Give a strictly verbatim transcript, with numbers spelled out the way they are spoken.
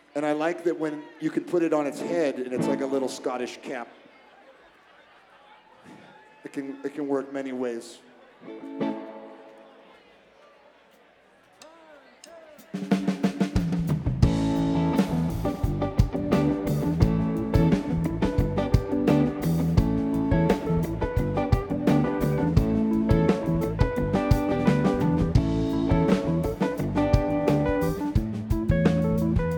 And I like that when you can put it on its head and it's like a little Scottish cap. It can, it can work many ways.